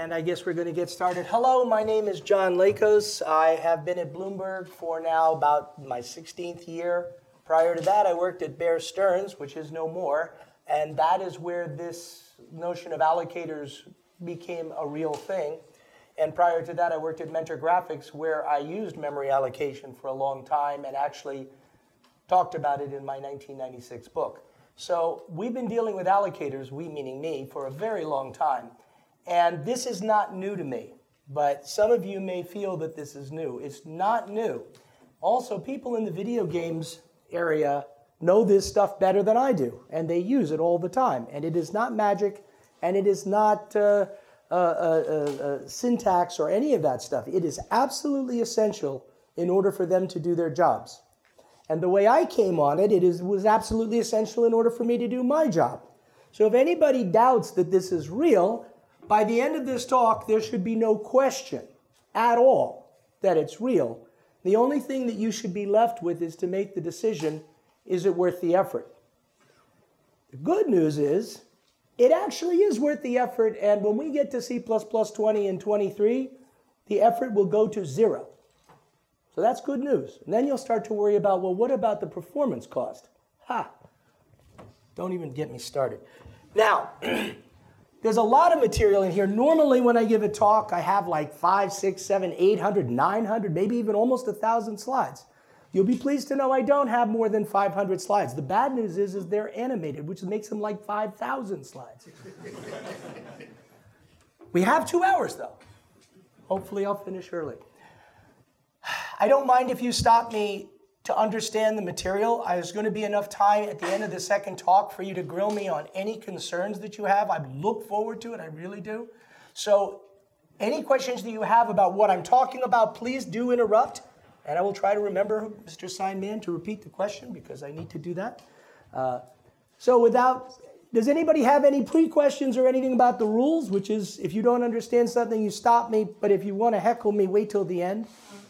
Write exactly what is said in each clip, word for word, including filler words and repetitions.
And I guess we're going to get started. Hello, my name is John Lakos. I have been at Bloomberg for now about my sixteenth year. Prior to that, I worked at Bear Stearns, which is no more. And that is where this notion of allocators became a real thing. And prior to that, I worked at Mentor Graphics, where I used memory allocation for a long time and actually talked about it in my nineteen ninety-six book. So we've been dealing with allocators, we meaning me, for a very long time. And this is not new to me, but some of you may feel that this is new. It's not new. Also, people in the video games area know this stuff better than I do, and they use it all the time. And it is not magic, and it is not uh, uh, uh, uh, syntax or any of that stuff. It is absolutely essential in order for them to do their jobs. And the way I came on it, it is, was absolutely essential in order for me to do my job. So if anybody doubts that this is real, by the end of this talk, there should be no question at all that it's real. The only thing that you should be left with is to make the decision, is it worth the effort? The good news is, it actually is worth the effort, and when we get to C plus plus twenty and twenty-three, the effort will go to zero. So that's good news. And then you'll start to worry about, well, what about the performance cost? Ha! Don't even get me started. Now, there's a lot of material in here. Normally when I give a talk, I have like five, six, seven, eight hundred, nine hundred, maybe even almost a thousand slides. You'll be pleased to know I don't have more than five hundred slides. The bad news is, is they're animated, which makes them like five thousand slides. We have two hours though. Hopefully I'll finish early. I don't mind if you stop me to understand the material. There's going to be enough time at the end of the second talk for you to grill me on any concerns that you have. I look forward to it, I really do. So any questions that you have about what I'm talking about, please do interrupt. And I will try to remember, Mister Signman, to repeat the question because I need to do that. Uh, so without, does anybody have any pre-questions or anything about the rules? Which is, if you don't understand something, you stop me. But if you want to heckle me, wait till the end.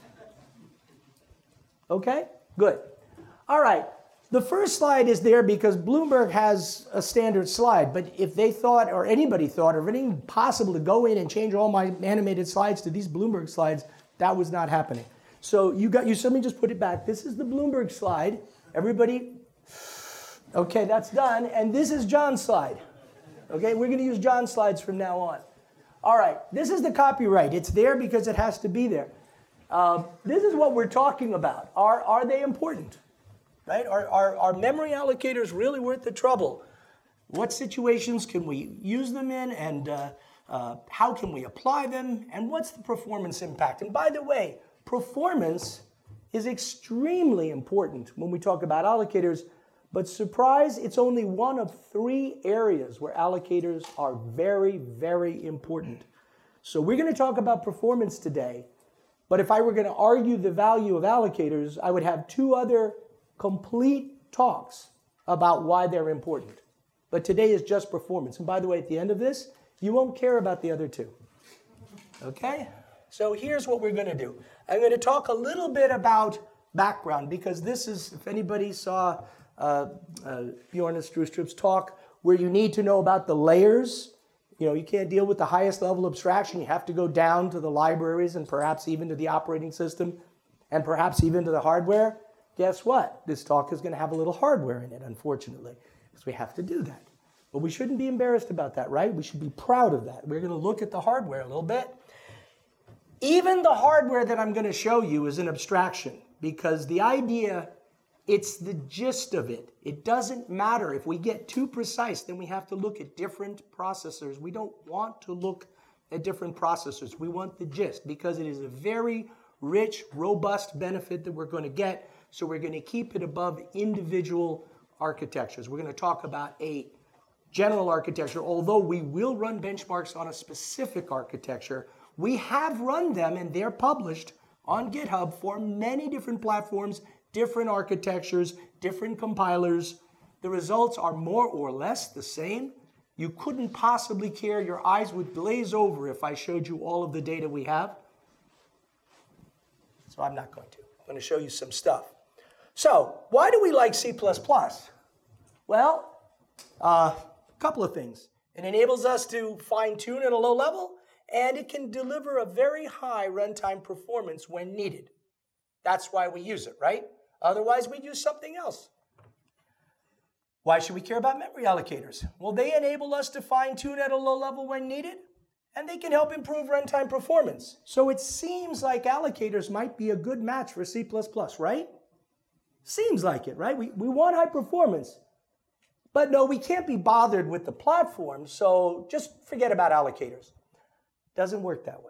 Okay? Good. All right. The first slide is there because Bloomberg has a standard slide, but if they thought, or anybody thought, or anything possible to go in and change all my animated slides to these Bloomberg slides, that was not happening. So you got, you suddenly just put it back. This is the Bloomberg slide. Everybody, okay, that's done. And this is John's slide. Okay, we're going to use John's slides from now on. All right, this is the copyright. It's there because it has to be there. Um, this is what we're talking about. Are, are they important? Right? Are, are, are memory allocators really worth the trouble? What situations can we use them in, and uh, uh, how can we apply them, and what's the performance impact? And by the way, performance is extremely important when we talk about allocators, but surprise, it's only one of three areas where allocators are very, very important. So we're going to talk about performance today. But if I were going to argue the value of allocators, I would have two other complete talks about why they're important. But today is just performance. And by the way, at the end of this, you won't care about the other two. Okay? So here's what we're going to do. I'm going to talk a little bit about background, because this is, if anybody saw uh, uh, Bjorn Strustrup's talk, where you need to know about the layers. You know, you can't deal with the highest level abstraction. You have to go down to the libraries and perhaps even to the operating system and perhaps even to the hardware. Guess what? This talk is going to have a little hardware in it, unfortunately, because we have to do that. But we shouldn't be embarrassed about that, right? We should be proud of that. We're going to look at the hardware a little bit. Even the hardware that I'm going to show you is an abstraction, because the idea, it's the gist of it. It doesn't matter. If we get too precise, then we have to look at different processors. We don't want to look at different processors. We want the gist, because it is a very rich, robust benefit that we're going to get. So we're going to keep it above individual architectures. We're going to talk about a general architecture, although we will run benchmarks on a specific architecture. We have run them, and they're published on GitHub for many different platforms, different architectures, different compilers. The results are more or less the same. You couldn't possibly care. Your eyes would glaze over if I showed you all of the data we have. So I'm not going to. I'm going to show you some stuff. So why do we like C plus plus? Well, uh, a couple of things. It enables us to fine-tune at a low level, and it can deliver a very high runtime performance when needed. That's why we use it, right? Otherwise, we'd use something else. Why should we care about memory allocators? Well, they enable us to fine-tune at a low level when needed, and they can help improve runtime performance. So it seems like allocators might be a good match for C plus plus, right? Seems like it, right? We, we want high performance. But no, we can't be bothered with the platform, so just forget about allocators. Doesn't work that way.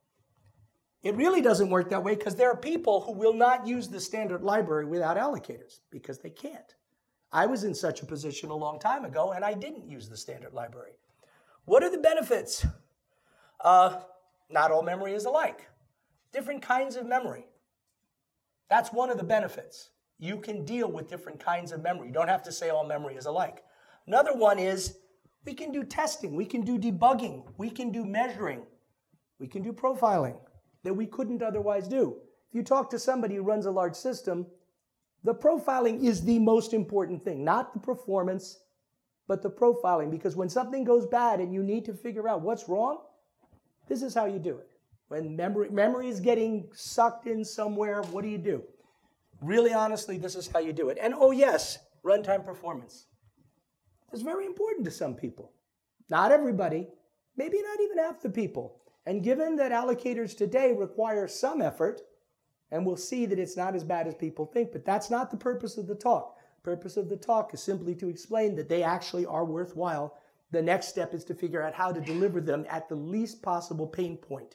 It really doesn't work that way because there are people who will not use the standard library without allocators because they can't. I was in such a position a long time ago, and I didn't use the standard library. What are the benefits? Uh, not all memory is alike. Different kinds of memory. That's one of the benefits. You can deal with different kinds of memory. You don't have to say all memory is alike. Another one is we can do testing, we can do debugging, we can do measuring, we can do profiling that we couldn't otherwise do. If you talk to somebody who runs a large system, the profiling is the most important thing, not the performance, but the profiling, because when something goes bad and you need to figure out what's wrong, this is how you do it. When memory, memory is getting sucked in somewhere, what do you do? Really honestly, this is how you do it. And oh yes, runtime performance. It's very important to some people. Not everybody, maybe not even half the people. And given that allocators today require some effort, and we'll see that it's not as bad as people think, but that's not the purpose of the talk. The purpose of the talk is simply to explain that they actually are worthwhile. The next step is to figure out how to deliver them at the least possible pain point.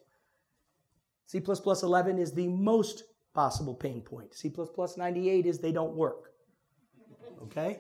C plus plus eleven is the most possible pain point. C plus plus ninety-eight is they don't work. Okay?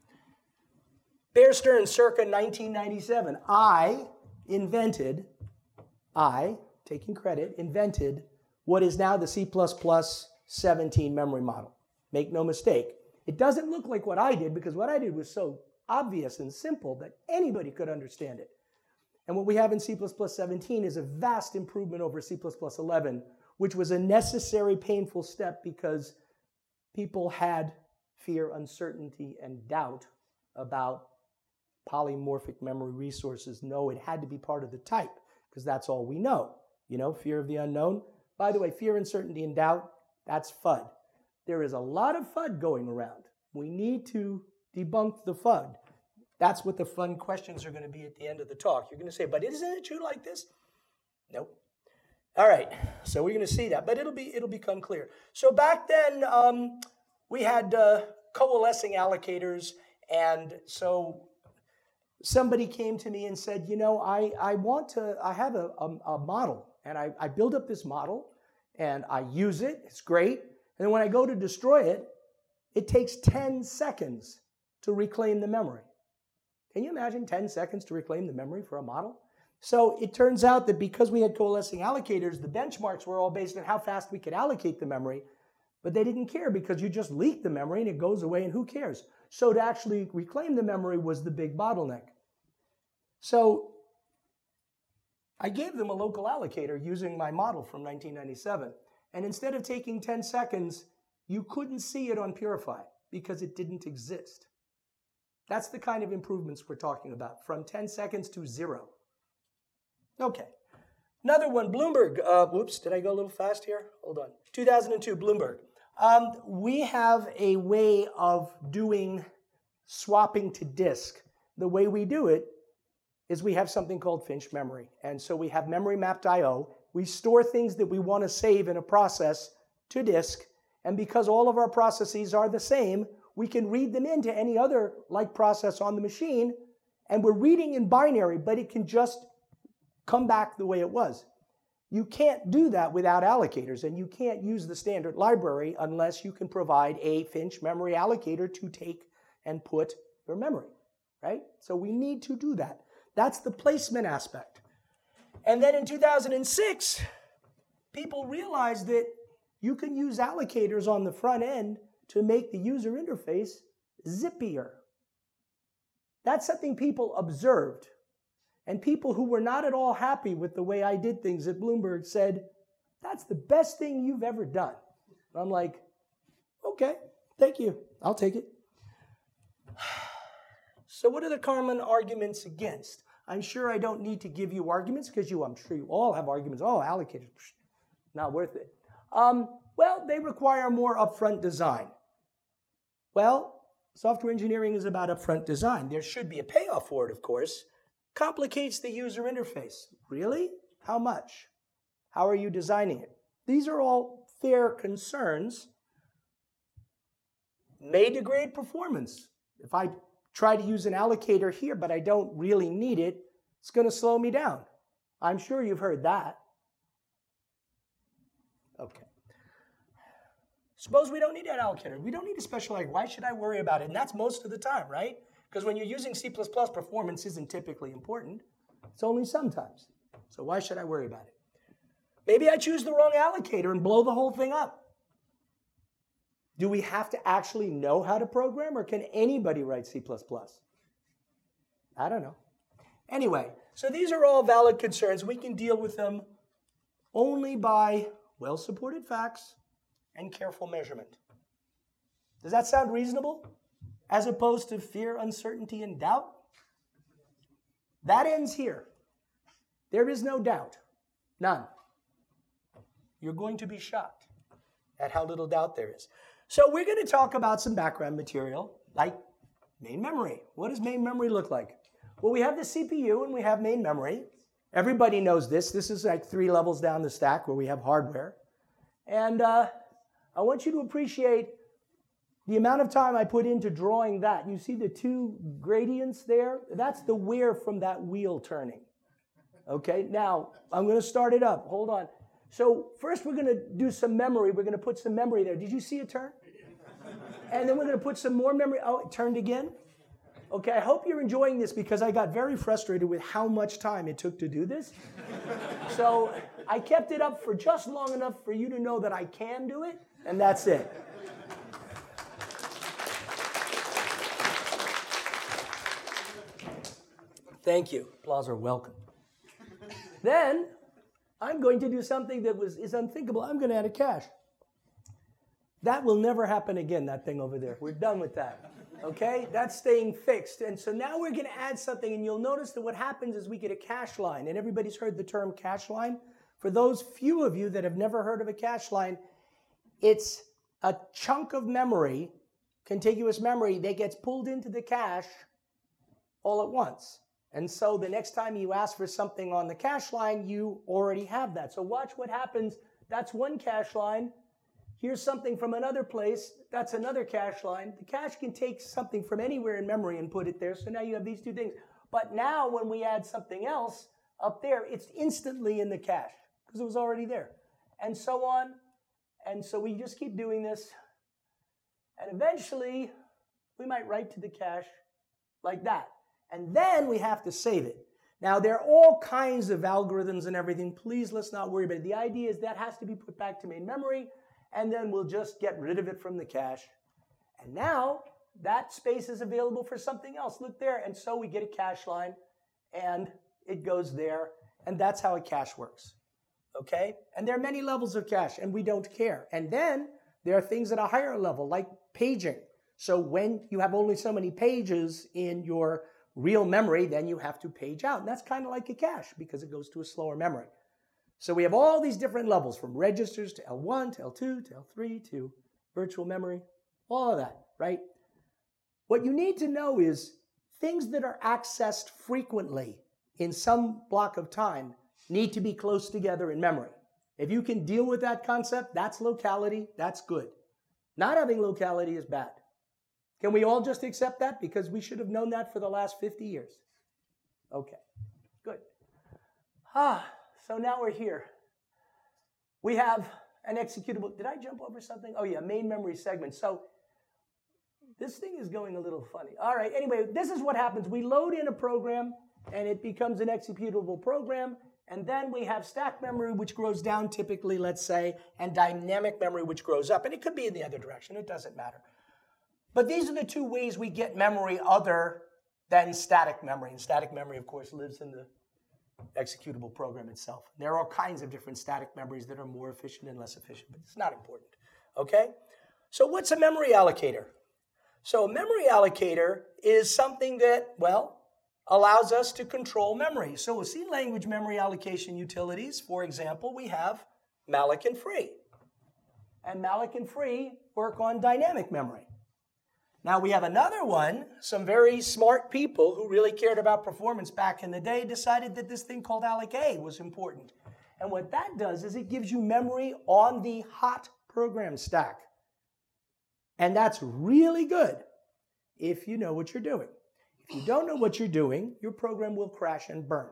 Bear Stearns, circa nineteen ninety-seven. I invented, I, taking credit, invented what is now the C plus plus seventeen memory model. Make no mistake. It doesn't look like what I did because what I did was so obvious and simple that anybody could understand it. And what we have in C plus plus seventeen is a vast improvement over C plus plus eleven, which was a necessary, painful step because people had fear, uncertainty, and doubt about polymorphic memory resources. No, it had to be part of the type because that's all we know. You know, fear of the unknown. By the way, fear, uncertainty, and doubt, that's FUD. There is a lot of FUD going around. We need to debunk the FUD. That's what the fun questions are going to be at the end of the talk. You're going to say, but isn't it true like this? Nope. All right, so we're going to see that, but it'll be it'll become clear. So back then, um, we had uh, coalescing allocators, and so somebody came to me and said, you know, I, I want to, I have a, a, a model, and I, I build up this model, and I use it, it's great, and then when I go to destroy it, it takes ten seconds to reclaim the memory. Can you imagine ten seconds to reclaim the memory for a model? So it turns out that because we had coalescing allocators, the benchmarks were all based on how fast we could allocate the memory, but they didn't care because you just leak the memory and it goes away and who cares? So to actually reclaim the memory was the big bottleneck. So I gave them a local allocator using my model from nineteen ninety-seven. And instead of taking ten seconds, you couldn't see it on Purify because it didn't exist. That's the kind of improvements we're talking about, from ten seconds to zero. Okay. Another one, Bloomberg. Uh, whoops, did I go a little fast here? Hold on. two thousand two, Bloomberg. Um, we have a way of doing swapping to disk. The way we do it is we have something called Finch memory. And so we have memory mapped I O. We store things that we want to save in a process to disk. And because all of our processes are the same, we can read them into any other like process on the machine. And we're reading in binary, but it can just come back the way it was. You can't do that without allocators, and you can't use the standard library unless you can provide a Finch memory allocator to take and put your memory, right? So we need to do that. That's the placement aspect. And then in two thousand six, people realized that you can use allocators on the front end to make the user interface zippier. That's something people observed. And people who were not at all happy with the way I did things at Bloomberg said, that's the best thing you've ever done. And I'm like, okay, thank you. I'll take it. So what are the common arguments against? I'm sure I don't need to give you arguments because you, I'm sure you all have arguments. Oh, allocators, not worth it. Um, well, they require more upfront design. Well, software engineering is about upfront design. There should be a payoff for it, of course. Complicates the user interface. Really? How much? How are you designing it? These are all fair concerns. May degrade performance. If I try to use an allocator here, but I don't really need it, it's going to slow me down. I'm sure you've heard that. Okay. Suppose we don't need an allocator. We don't need a special allocator. Why should I worry about it? And that's most of the time, right? Because when you're using C plus plus, performance isn't typically important. It's only sometimes. So why should I worry about it? Maybe I choose the wrong allocator and blow the whole thing up. Do we have to actually know how to program, or can anybody write C plus plus? I don't know. Anyway, so these are all valid concerns. We can deal with them only by well-supported facts and careful measurement. Does that sound reasonable? As opposed to fear, uncertainty, and doubt? That ends here. There is no doubt. None. You're going to be shocked at how little doubt there is. So we're going to talk about some background material, like main memory. What does main memory look like? Well, we have the C P U and we have main memory. Everybody knows this. This is like three levels down the stack where we have hardware. And uh, I want you to appreciate the amount of time I put into drawing that. You see the two gradients there? That's the wear from that wheel turning. Okay, now I'm going to start it up. Hold on. So first we're going to do some memory. We're going to put some memory there. Did you see it turn? And then we're going to put some more memory. Oh, it turned again? Okay, I hope you're enjoying this because I got very frustrated with how much time it took to do this. So I kept it up for just long enough for you to know that I can do it, and that's it. Thank you. Applause are welcome. Then I'm going to do something that was is unthinkable. I'm going to add a cache. That will never happen again, that thing over there. We're done with that. Okay? That's staying fixed. And so now we're going to add something, and you'll notice that what happens is we get a cache line. And everybody's heard the term cache line. For those few of you that have never heard of a cache line, it's a chunk of memory, contiguous memory, that gets pulled into the cache all at once. And so the next time you ask for something on the cache line, you already have that. So watch what happens. That's one cache line. Here's something from another place. That's another cache line. The cache can take something from anywhere in memory and put it there. So now you have these two things. But now when we add something else up there, it's instantly in the cache because it was already there. And so on. And so we just keep doing this. And eventually, we might write to the cache like that. And then we have to save it. Now, there are all kinds of algorithms and everything. Please, let's not worry about it. The idea is that has to be put back to main memory, and then we'll just get rid of it from the cache. And now, that space is available for something else. Look there. And so we get a cache line, and it goes there. And that's how a cache works. Okay? And there are many levels of cache, and we don't care. And then there are things at a higher level, like paging. So when you have only so many pages in your real memory, then you have to page out. And that's kind of like a cache because it goes to a slower memory. So we have all these different levels from registers to L one to L two to L three to virtual memory, all of that, right? What you need to know is things that are accessed frequently in some block of time need to be close together in memory. If you can deal with that concept, that's locality, that's good. Not having locality is bad. Can we all just accept that? Because we should have known that for the last fifty years. Okay, good. Ah, so now we're here. We have an executable. Did I jump over something? Oh yeah, main memory segment. So this thing is going a little funny. All right, anyway, this is what happens. We load in a program, and it becomes an executable program. And then we have stack memory, which grows down typically, let's say, and dynamic memory, which grows up. And it could be in the other direction. It doesn't matter. But these are the two ways we get memory other than static memory. And static memory, of course, lives in the executable program itself. There are all kinds of different static memories that are more efficient and less efficient, but it's not important. Okay? So what's a memory allocator? So a memory allocator is something that, well, allows us to control memory. So C language memory allocation utilities, for example, we have malloc and free. And malloc and free work on dynamic memory. Now we have another one, some very smart people who really cared about performance back in the day decided that this thing called alloc-A was important. And what that does is it gives you memory on the hot program stack. And that's really good if you know what you're doing. If you don't know what you're doing, your program will crash and burn.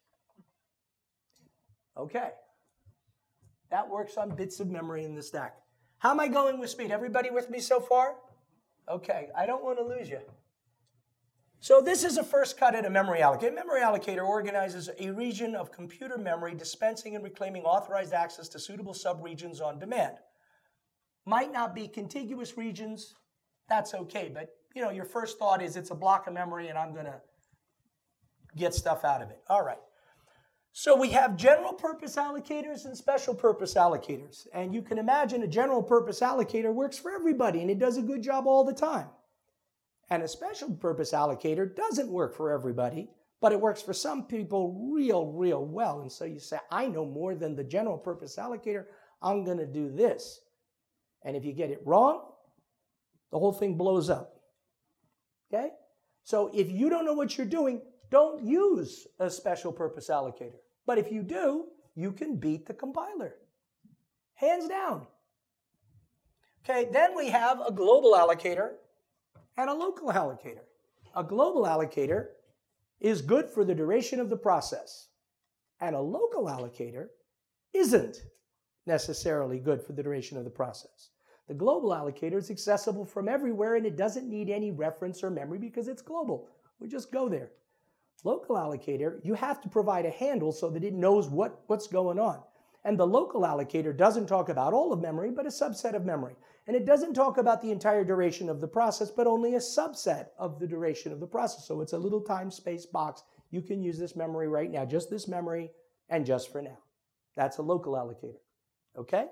Okay. That works on bits of memory in the stack. How am I going with speed? Everybody with me so far? Okay, I don't want to lose you. So this is a first cut at a memory allocator. Memory allocator organizes a region of computer memory dispensing and reclaiming authorized access to suitable subregions on demand. Might not be contiguous regions, that's okay, but you know, your first thought is it's a block of memory and I'm going to get stuff out of it. All right. So we have general purpose allocators and special purpose allocators. And you can imagine a general purpose allocator works for everybody and it does a good job all the time. And a special purpose allocator doesn't work for everybody, but it works for some people real, real well. And so you say, I know more than the general purpose allocator, I'm going to do this. And if you get it wrong, the whole thing blows up. Okay? So if you don't know what you're doing, don't use a special purpose allocator. But if you do, you can beat the compiler. Hands down. Okay, then we have a global allocator and a local allocator. A global allocator is good for the duration of the process. And a local allocator isn't necessarily good for the duration of the process. The global allocator is accessible from everywhere and it doesn't need any reference or memory because it's global. We just go there. Local allocator, you have to provide a handle so that it knows what, what's going on. And the local allocator doesn't talk about all of memory, but a subset of memory. And it doesn't talk about the entire duration of the process, but only a subset of the duration of the process. So it's a little time-space box. You can use this memory right now, just this memory, and just for now. That's a local allocator. Okay?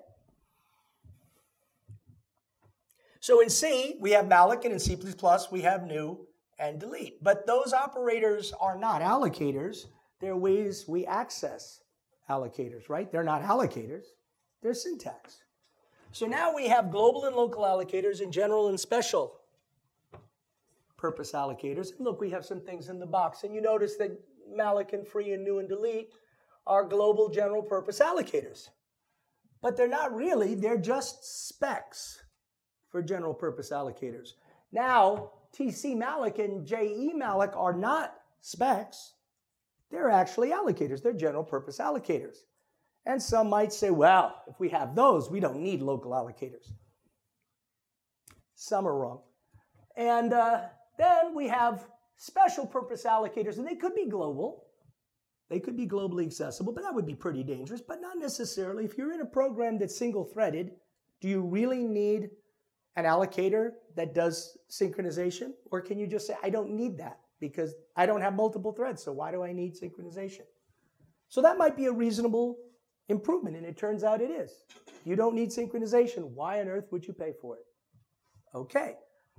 So in C, we have malloc, and in C plus plus, we have new and delete. But those operators are not allocators. They're ways we access allocators, right? They're not allocators. They're syntax. So now we have global and local allocators and general and special purpose allocators. And look, we have some things in the box. And you notice that malloc and free and new and delete are global general purpose allocators. But they're not really. They're just specs for general purpose allocators. Now, T C malloc and J E malloc are not specs. They're actually allocators. They're general purpose allocators. And some might say, well, if we have those, we don't need local allocators. Some are wrong. And uh, then we have special purpose allocators, and they could be global. They could be globally accessible, but that would be pretty dangerous, but not necessarily. If you're in a program that's single-threaded, do you really need an allocator that does synchronization? Or can you just say, I don't need that because I don't have multiple threads, so why do I need synchronization? So that might be a reasonable improvement, and it turns out it is. You don't need synchronization. Why on earth would you pay for it? Okay.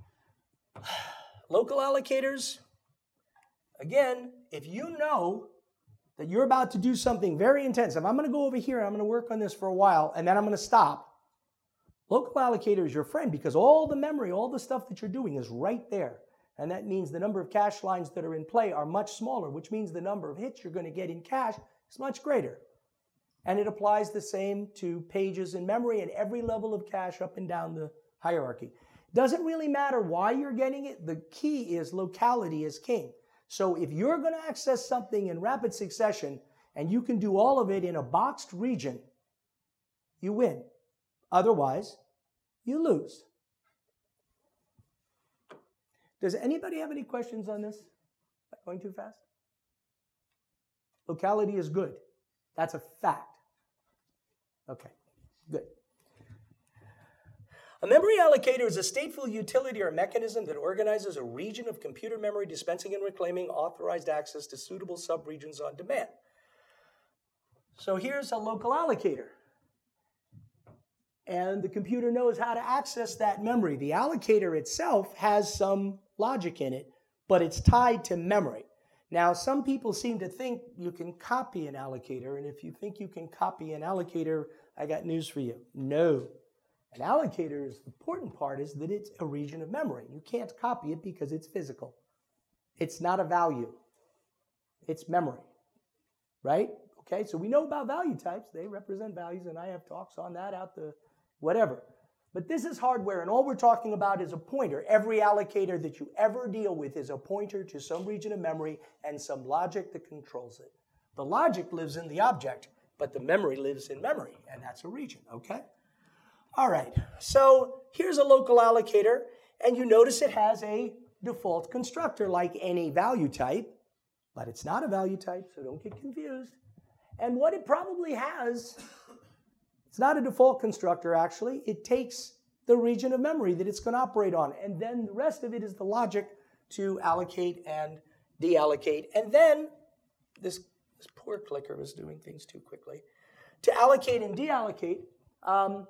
Local allocators, again, if you know that you're about to do something very intensive, I'm going to go over here and I'm going to work on this for a while, and then I'm going to stop. Local allocator is your friend because all the memory, all the stuff that you're doing is right there. And that means the number of cache lines that are in play are much smaller, which means the number of hits you're going to get in cache is much greater. And it applies the same to pages in memory and every level of cache up and down the hierarchy. Doesn't really matter why you're getting it. The key is locality is king. So if you're going to access something in rapid succession and you can do all of it in a boxed region, you win. Otherwise, you lose. Does anybody have any questions on this? Am I going too fast? Locality is good. That's a fact. Okay, good. A memory allocator is a stateful utility or mechanism that organizes a region of computer memory dispensing and reclaiming authorized access to suitable subregions on demand. So here's a local allocator. And the computer knows how to access that memory. The allocator itself has some logic in it, but it's tied to memory. Now, some people seem to think you can copy an allocator, and if you think you can copy an allocator, I got news for you. No. An allocator's important part is that it's a region of memory. You can't copy it because it's physical. It's not a value. It's memory, right? Okay, so we know about value types. They represent values, and I have talks on that out the whatever. But this is hardware, and all we're talking about is a pointer. Every allocator that you ever deal with is a pointer to some region of memory and some logic that controls it. The logic lives in the object, but the memory lives in memory, and that's a region, okay? All right, so here's a local allocator, and you notice it has a default constructor like any value type, but it's not a value type, so don't get confused. And what it probably has, it's not a default constructor, actually. It takes the region of memory that it's going to operate on, and then the rest of it is the logic to allocate and deallocate. And then, this, this poor clicker was doing things too quickly, to allocate and deallocate. Um,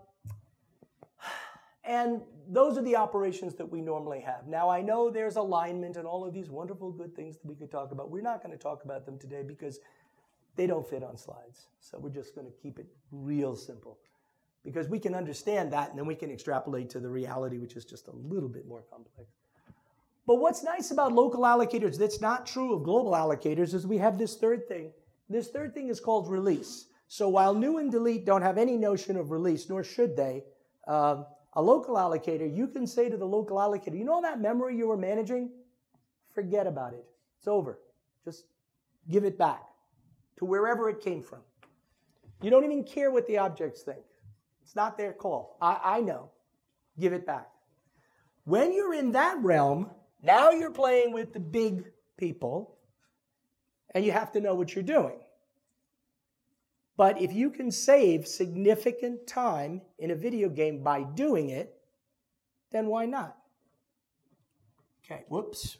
and those are the operations that we normally have. Now, I know there's alignment and all of these wonderful good things that we could talk about. We're not going to talk about them today because they don't fit on slides. So we're just going to keep it real simple because we can understand that and then we can extrapolate to the reality, which is just a little bit more complex. But what's nice about local allocators that's not true of global allocators is we have this third thing. This third thing is called release. So while new and delete don't have any notion of release, nor should they, um, a local allocator, you can say to the local allocator, you know that memory you were managing? Forget about it. It's over. Just give it back to wherever it came from. You don't even care what the objects think. It's not their call. I, I know. Give it back. When you're in that realm, now you're playing with the big people, and you have to know what you're doing. But if you can save significant time in a video game by doing it, then why not? Okay, whoops.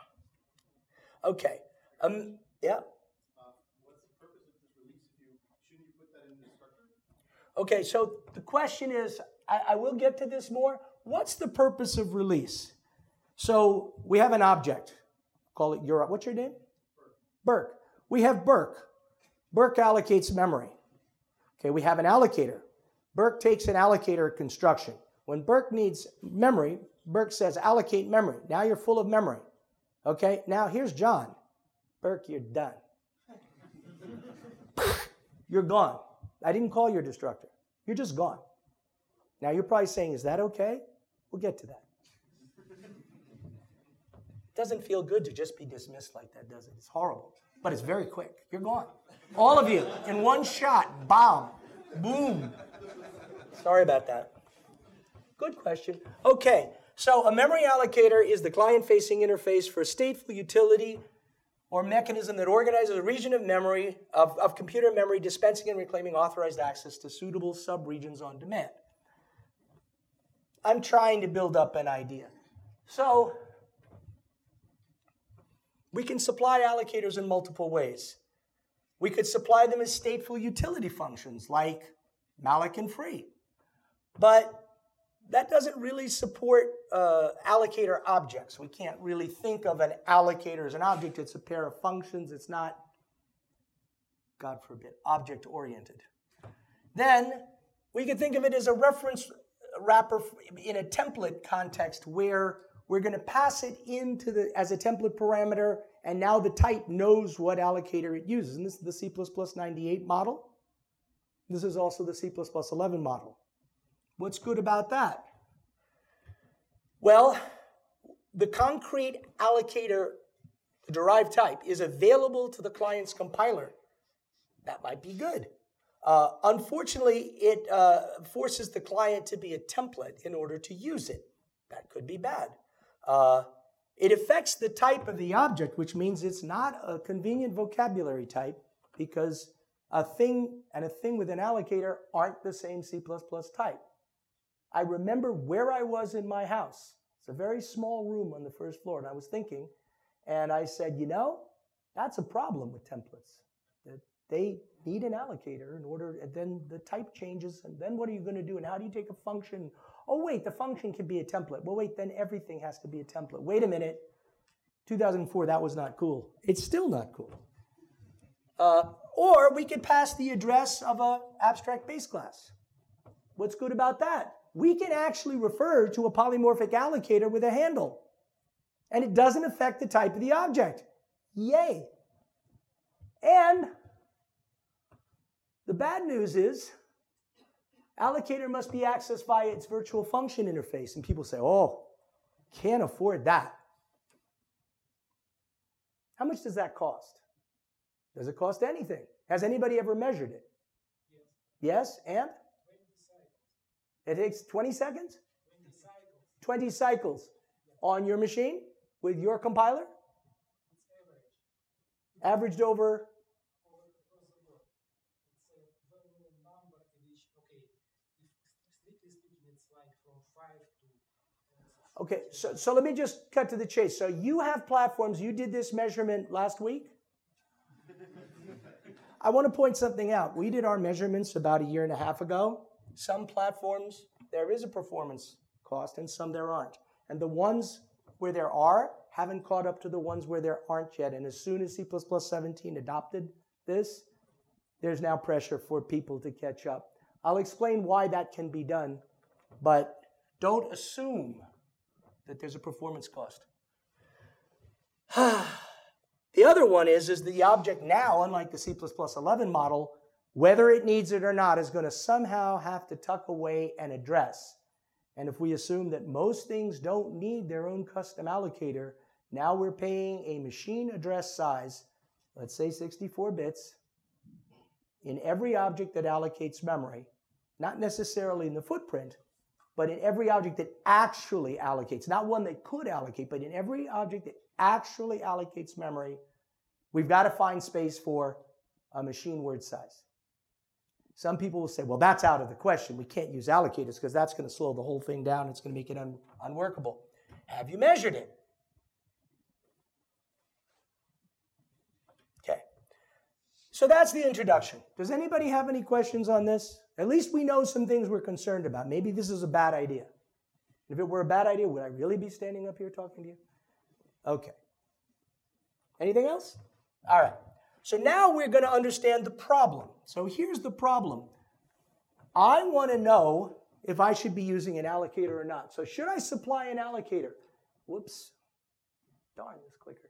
Okay, um, yeah. Okay, so the question is, I, I will get to this more. What's the purpose of release? So we have an object. Call it your, what's your name? Burke. Burke. We have Burke. Burke allocates memory. Okay, we have an allocator. Burke takes an allocator construction. When Burke needs memory, Burke says allocate memory. Now you're full of memory. Okay, now here's John. Burke, you're done. You're gone. I didn't call your destructor. You're just gone. Now you're probably saying, is that okay? We'll get to that. Doesn't feel good to just be dismissed like that, does it? It's horrible. But it's very quick. You're gone. All of you, in one shot, bomb, boom. Sorry about that. Good question. Okay, so a memory allocator is the client-facing interface for a stateful utility or mechanism that organizes a region of memory, of, of computer memory, dispensing and reclaiming authorized access to suitable subregions on demand. I'm trying to build up an idea. So, we can supply allocators in multiple ways. We could supply them as stateful utility functions like malloc and free. But that doesn't really support uh, allocator objects. We can't really think of an allocator as an object. It's a pair of functions. It's not, God forbid, object-oriented. Then we could think of it as a reference wrapper in a template context where we're going to pass it into the as a template parameter, and now the type knows what allocator it uses. And this is the C plus plus ninety-eight model. This is also the C plus plus eleven model. What's good about that? Well, the concrete allocator, the derived type, is available to the client's compiler. That might be good. Uh, unfortunately, it uh, forces the client to be a template in order to use it. That could be bad. Uh, it affects the type of the object, which means it's not a convenient vocabulary type because a thing and a thing with an allocator aren't the same C plus plus type. I remember where I was in my house. It's a very small room on the first floor, and I was thinking, and I said, you know, that's a problem with templates. That they need an allocator in order, and then the type changes, and then what are you going to do, and how do you take a function? Oh, wait, the function can be a template. Well, wait, then everything has to be a template. Wait a minute. two thousand four, that was not cool. It's still not cool. Uh, or we could pass the address of an abstract base class. What's good about that? We can actually refer to a polymorphic allocator with a handle. And it doesn't affect the type of the object. Yay. And the bad news is, allocator must be accessed via its virtual function interface. And people say, oh, can't afford that. How much does that cost? Does it cost anything? Has anybody ever measured it? Yes, yes? And? It takes twenty seconds? twenty cycles. twenty cycles. On your machine? With your compiler? Averaged over? Okay, so, so let me just cut to the chase. So you have platforms, you did this measurement last week? I want to point something out. We did our measurements about a year and a half ago. Some platforms, there is a performance cost, and some there aren't. And the ones where there are haven't caught up to the ones where there aren't yet. And as soon as C plus plus seventeen adopted this, there's now pressure for people to catch up. I'll explain why that can be done, but don't assume that there's a performance cost. The other one is, is the object now, unlike the C plus plus eleven model, whether it needs it or not, is going to somehow have to tuck away an address. And if we assume that most things don't need their own custom allocator, now we're paying a machine address size, let's say sixty-four bits, in every object that allocates memory, not necessarily in the footprint, but in every object that actually allocates, not one that could allocate, but in every object that actually allocates memory, we've got to find space for a machine word size. Some people will say, well, that's out of the question. We can't use allocators because that's going to slow the whole thing down. It's going to make it un- unworkable. Have you measured it? Okay. So that's the introduction. Does anybody have any questions on this? At least we know some things we're concerned about. Maybe this is a bad idea. If it were a bad idea, would I really be standing up here talking to you? Okay. Anything else? All right. So now we're going to understand the problem. So here's the problem. I want to know if I should be using an allocator or not. So should I supply an allocator? Whoops. Darn this clicker.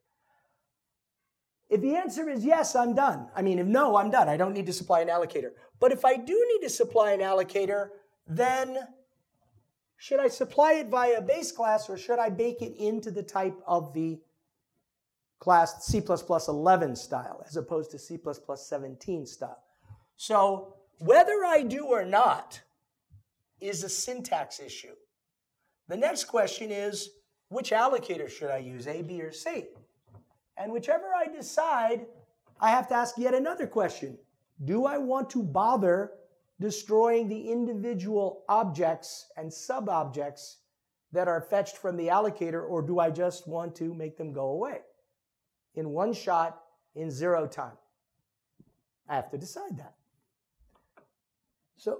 If the answer is yes, I'm done. I mean, if no, I'm done. I don't need to supply an allocator. But if I do need to supply an allocator, then should I supply it via a base class or should I bake it into the type of the class C plus plus eleven style as opposed to C plus plus seventeen style? So whether I do or not is a syntax issue. The next question is, which allocator should I use, A, B, or C? And whichever I decide, I have to ask yet another question. Do I want to bother destroying the individual objects and sub-objects that are fetched from the allocator, or do I just want to make them go away in one shot in zero time? I have to decide that. So,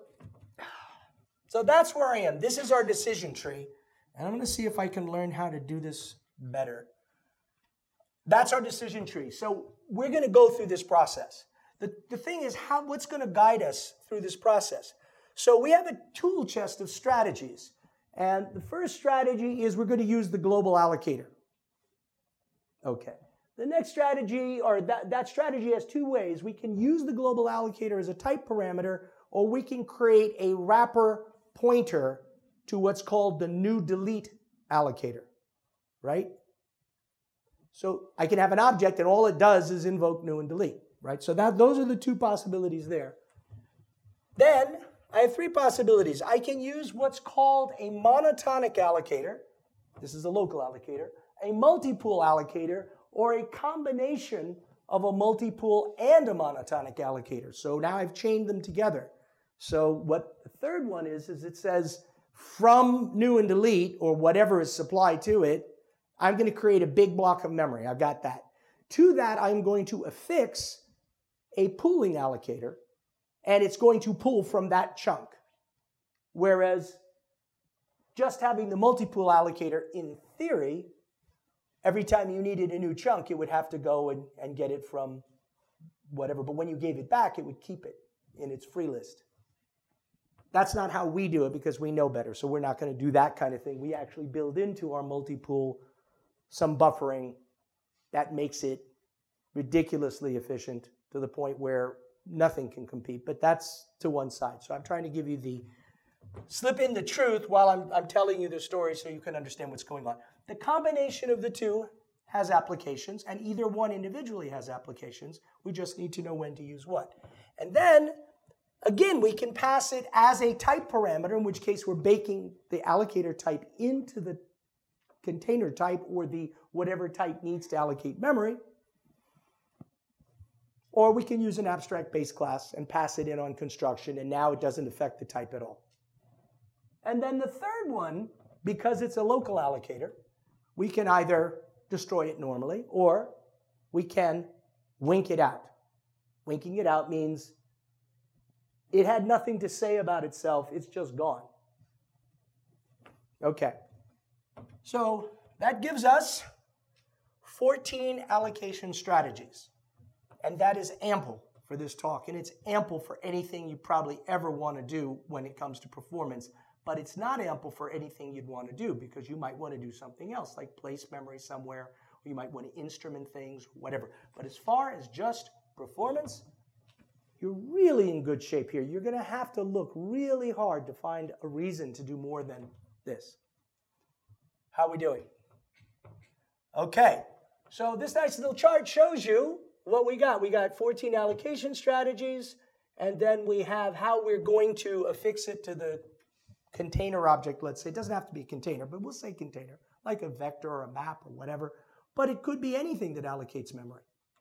so that's where I am. This is our decision tree. And I'm going to see if I can learn how to do this better. That's our decision tree. So we're going to go through this process. The, the thing is, how, what's going to guide us through this process? So we have a tool chest of strategies. And the first strategy is we're going to use the global allocator. Okay. The next strategy, or that, that strategy has two ways. We can use the global allocator as a type parameter, or we can create a wrapper pointer to what's called the new delete allocator, right? So I can have an object and all it does is invoke new and delete, right? So that those are the two possibilities there. Then I have three possibilities. I can use what's called a monotonic allocator. This is a local allocator. A multi-pool allocator, or a combination of a multi-pool and a monotonic allocator. So now I've chained them together. So what the third one is, is it says from new and delete, or whatever is supplied to it, I'm going to create a big block of memory. I've got that. To that, I'm going to affix a pooling allocator, and it's going to pull from that chunk. Whereas just having the multi-pool allocator, in theory, every time you needed a new chunk, it would have to go and, and get it from whatever. But when you gave it back, it would keep it in its free list. That's not how we do it because we know better. So we're not going to do that kind of thing. We actually build into our multi-pool some buffering that makes it ridiculously efficient to the point where nothing can compete. But that's to one side. So I'm trying to give you the slip in the truth while I'm, I'm telling you the story so you can understand what's going on. The combination of the two has applications, and either one individually has applications. We just need to know when to use what. And then, again, we can pass it as a type parameter, in which case we're baking the allocator type into the container type or the whatever type needs to allocate memory. Or we can use an abstract base class and pass it in on construction, and now it doesn't affect the type at all. And then the third one, because it's a local allocator, we can either destroy it normally or we can wink it out. Winking it out means it had nothing to say about itself, it's just gone. Okay. So that gives us fourteen allocation strategies. And that is ample for this talk. And it's ample for anything you probably ever want to do when it comes to performance. But it's not ample for anything you'd want to do because you might want to do something else, like place memory somewhere, or you might want to instrument things, whatever. But as far as just performance, you're really in good shape here. You're going to have to look really hard to find a reason to do more than this. How are we doing? Okay, so this nice little chart shows you what we got. We got fourteen allocation strategies, and then we have how we're going to affix it to the container object, let's say. It doesn't have to be a container, but we'll say container, like a vector or a map or whatever. But it could be anything that allocates memory.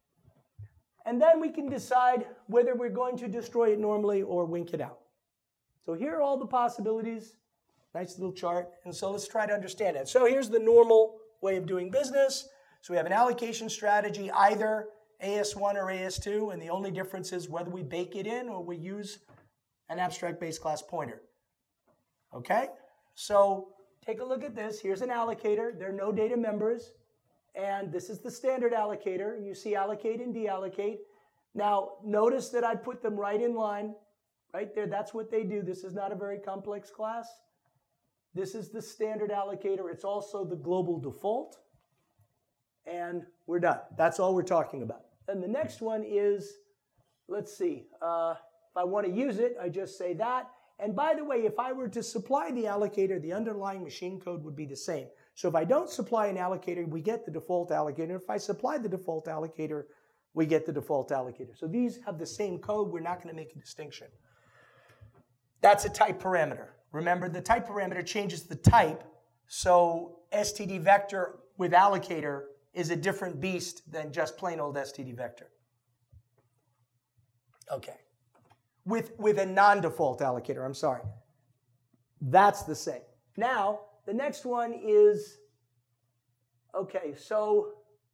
And then we can decide whether we're going to destroy it normally or wink it out. So here are all the possibilities. Nice little chart. And so let's try to understand it. So here's the normal way of doing business. So we have an allocation strategy, either A S one or A S two, and the only difference is whether we bake it in or we use an abstract base class pointer. Okay? So take a look at this. Here's an allocator. There are no data members. And this is the standard allocator. You see allocate and deallocate. Now, notice that I put them right in line, right there. That's what they do. This is not a very complex class. This is the standard allocator. It's also the global default. And we're done. That's all we're talking about. And the next one is, let's see, uh, if I want to use it, I just say that. And by the way, if I were to supply the allocator, the underlying machine code would be the same. So if I don't supply an allocator, we get the default allocator. If I supply the default allocator, we get the default allocator. So these have the same code. We're not going to make a distinction. That's a type parameter. Remember, the type parameter changes the type. So S T D vector with allocator is a different beast than just plain old S T D vector. Okay. With, with a non-default allocator, I'm sorry. That's the same. Now, the next one is, okay, so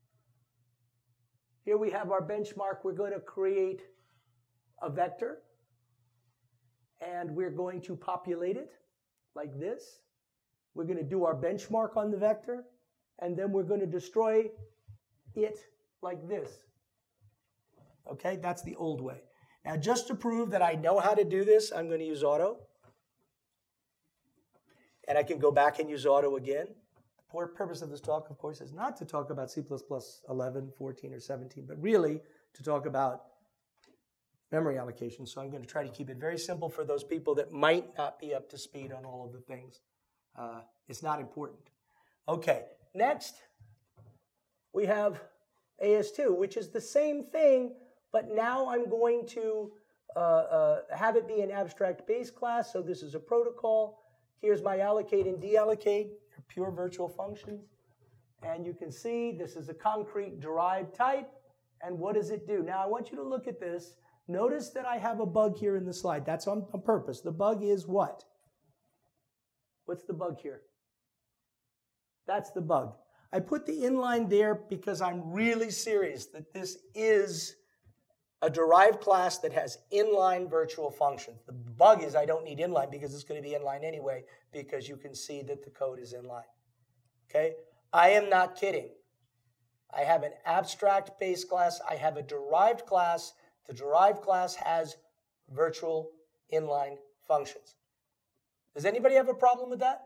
here we have our benchmark. We're going to create a vector, and we're going to populate it like this. We're going to do our benchmark on the vector, and then we're going to destroy it like this. Okay, that's the old way. Now, just to prove that I know how to do this, I'm going to use auto. And I can go back and use auto again. The purpose of this talk, of course, is not to talk about C plus plus eleven, fourteen, or seventeen, but really to talk about memory allocation. So I'm going to try to keep it very simple for those people that might not be up to speed on all of the things. Uh, it's not important. Okay, next we have A S two, which is the same thing, but now I'm going to uh, uh, have it be an abstract base class. So this is a protocol. Here's my allocate and deallocate, they're pure virtual functions. And you can see this is a concrete derived type. And what does it do? Now I want you to look at this. Notice that I have a bug here in the slide. That's on, on purpose. The bug is what? What's the bug here? That's the bug. I put the inline there because I'm really serious that this is a derived class that has inline virtual functions. The bug is I don't need inline because it's going to be inline anyway because you can see that the code is inline. Okay? I am not kidding. I have an abstract base class. I have a derived class. The derived class has virtual inline functions. Does anybody have a problem with that?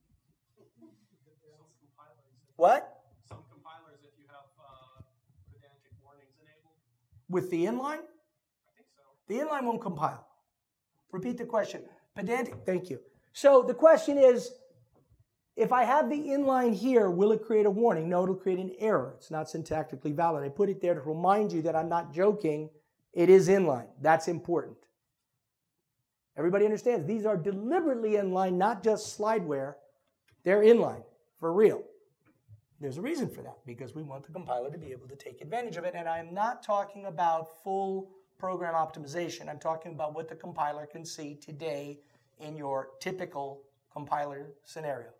What? Some compilers, if you have uh, pedantic warnings enabled. With the inline? I think so. The inline won't compile. Repeat the question. Pedantic, thank you. So the question is, if I have the inline here, will it create a warning? No, it'll create an error. It's not syntactically valid. I put it there to remind you that I'm not joking. It is inline. That's important. Everybody understands these are deliberately inline, not just slideware. They're inline, for real. There's a reason for that, because we want the compiler to be able to take advantage of it. And I'm not talking about full program optimization. I'm talking about what the compiler can see today in your typical compiler scenario.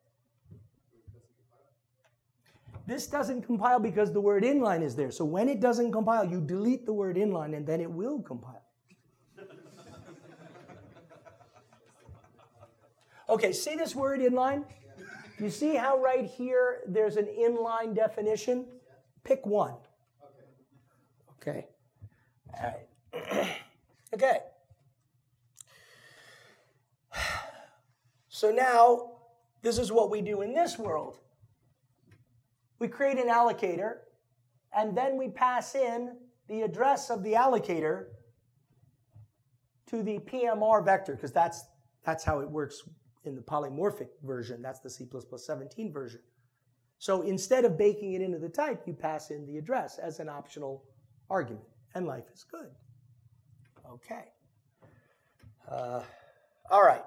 This doesn't compile because the word inline is there. So when it doesn't compile, you delete the word inline and then it will compile. Okay, see this word inline? You see how right here there's an inline definition? Pick one. Okay. All right. Okay. So now, this is what we do in this world. We create an allocator, and then we pass in the address of the allocator to the P M R vector, because that's, that's how it works in the polymorphic version. That's the C plus plus seventeen version. So instead of baking it into the type, you pass in the address as an optional argument, and life is good. Okay. Uh, all right.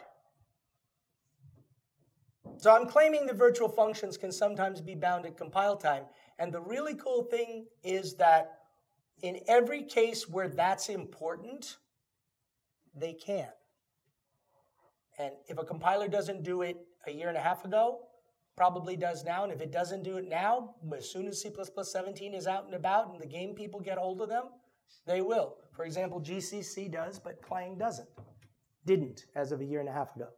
So I'm claiming that virtual functions can sometimes be bound at compile time. And the really cool thing is that in every case where that's important, they can. And if a compiler doesn't do it a year and a half ago, probably does now. And if it doesn't do it now, as soon as C plus plus seventeen is out and about and the game people get hold of them, they will. For example, G C C does, but Clang doesn't. Didn't as of a year and a half ago.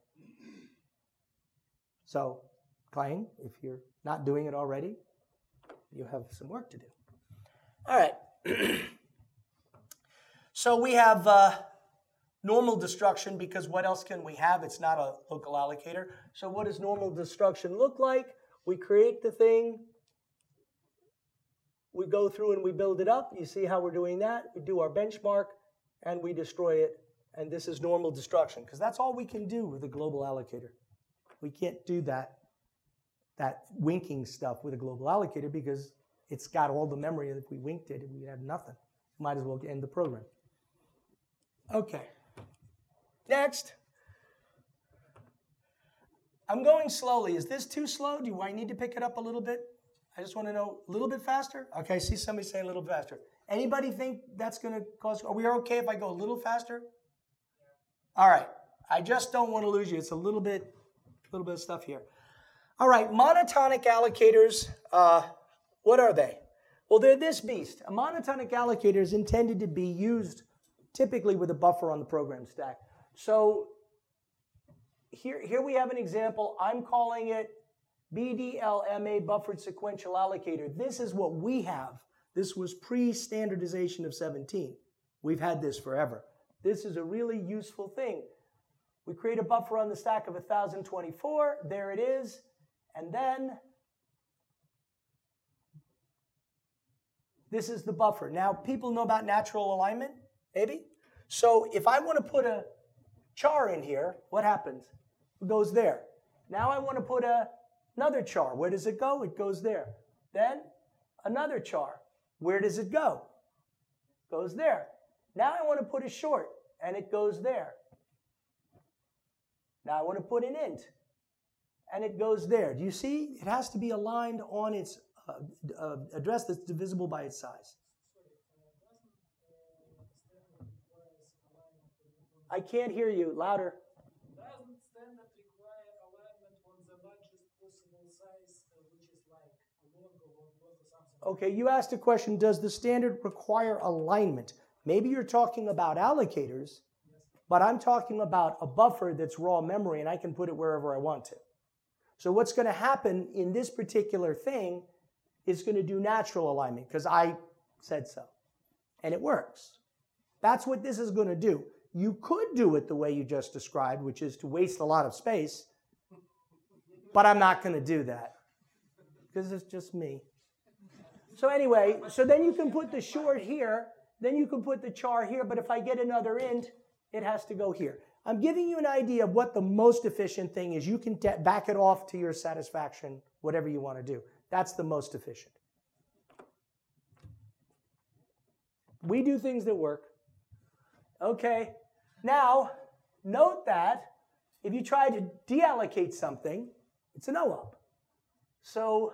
So, Clang, if you're not doing it already, you have some work to do. All right. So we have uh, normal destruction, because what else can we have? It's not a local allocator. So what does normal destruction look like? We create the thing. We go through and we build it up. You see how we're doing that? We do our benchmark, and we destroy it. And this is normal destruction, because that's all we can do with a global allocator. We can't do that, that winking stuff with a global allocator, because it's got all the memory. If we winked it, we'd have nothing. Might as well end the program. Okay. Next. I'm going slowly. Is this too slow? Do I need to pick it up a little bit? I just want to know a little bit faster. Okay, I see somebody saying a little faster. Anybody think that's going to cause, are we okay if I go a little faster? All right. I just don't want to lose you. It's a little bit, a little bit of stuff here. All right, monotonic allocators, uh, what are they? Well, they're this beast. A monotonic allocator is intended to be used typically with a buffer on the program stack. So here, here we have an example. I'm calling it B D L M A, buffered sequential allocator. This is what we have. This was pre-standardization of seventeen. We've had this forever. This is a really useful thing. We create a buffer on the stack of one thousand twenty-four. There it is. And then this is the buffer. Now, people know about natural alignment, maybe? So if I want to put a char in here, what happens? It goes there. Now I want to put a, another char. Where does it go? It goes there. Then another char. Where does it go? It goes there. Now I want to put a short, and it goes there. Now I want to put an int, and it goes there. Do you see? It has to be aligned on its uh, uh, address that's divisible by its size. I can't hear you. Louder. Doesn't standard require alignment on the largest possible size, uh, which is like long or long or something? Okay, you asked a question, does the standard require alignment? Maybe you're talking about allocators, but I'm talking about a buffer that's raw memory, and I can put it wherever I want to. So what's going to happen in this particular thing is going to do natural alignment because I said so. And it works. That's what this is going to do. You could do it the way you just described, which is to waste a lot of space, but I'm not going to do that because it's just me. So anyway, so then you can put the short here, then you can put the char here, but if I get another int, it has to go here. I'm giving you an idea of what the most efficient thing is. You can t- back it off to your satisfaction, whatever you want to do. That's the most efficient. We do things that work. Okay, now note that if you try to deallocate something, it's a no-op. So